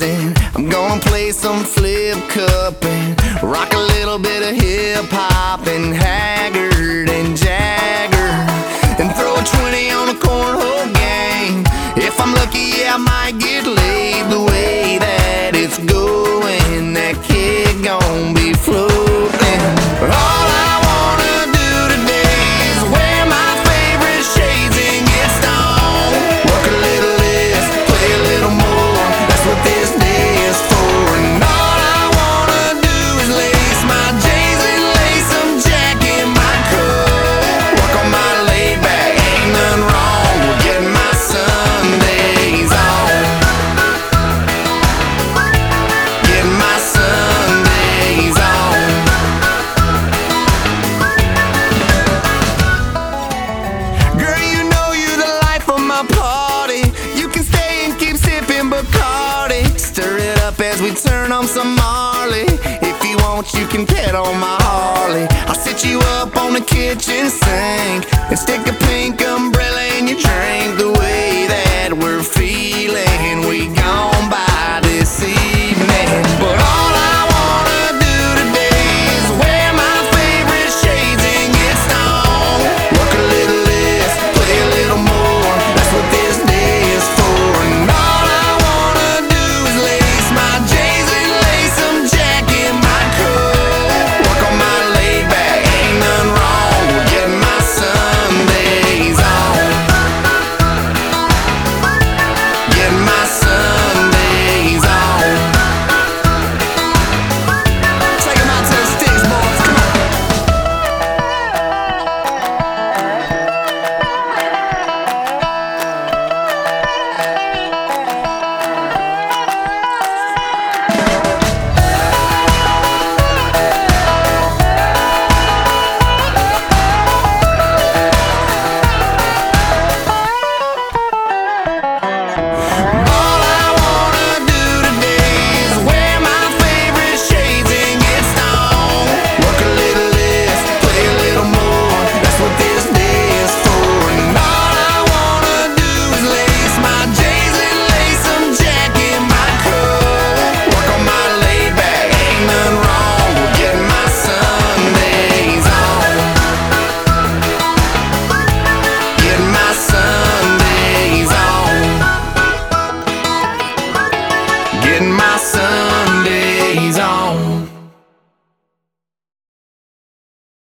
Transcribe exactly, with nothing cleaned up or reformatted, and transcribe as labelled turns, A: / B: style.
A: dancing. I'm gonna play some flip cup and rock a little bit of hip hop and Haggard and Jagger, and throw a twenty on a cornhole game. If I'm lucky, yeah, I might get laid. The way that it's going, that kid gon' be floating. All I wanna do today is wear my favorite shades and get stoned. Work a little less, play a little more. That's what this day is for. And all I wanna do is lace my J's and lace some Jack in my coat. Work on my laid back, ain't nothing wrong with getting my Sundays on. Getting my Sundays on. Girl, you know you're the life of my party. You can stay and keep sipping Bacardi. Stir it up as we turn on some Marley. If you want, you can pet on my Harley. I'll sit you up on the kitchen sink and stick a pink umbrella in your drink. The way that we're feeling, we gon' buy this evening. But all I wanna do today is wear my favorite shades and get stoned. Work a little less, play a little more. That's what this day is for. And all I wanna do is lace my J's and lace some Jack in my coat. Work on my laid back, ain't nothing wrong with getting my Sundays on. Getting my Sundays on. Take 'em out to the sticks, boys, come on. All I wanna do today is wear my favorite shades and get stoned. Work a little less, play a little more. That's what this day is for. And all I wanna do is lace my J's and lace some Jack in my coat. Work on my laid back, ain't nothing wrong with getting my Sundays on. Getting my Sundays on. Getting my Sundays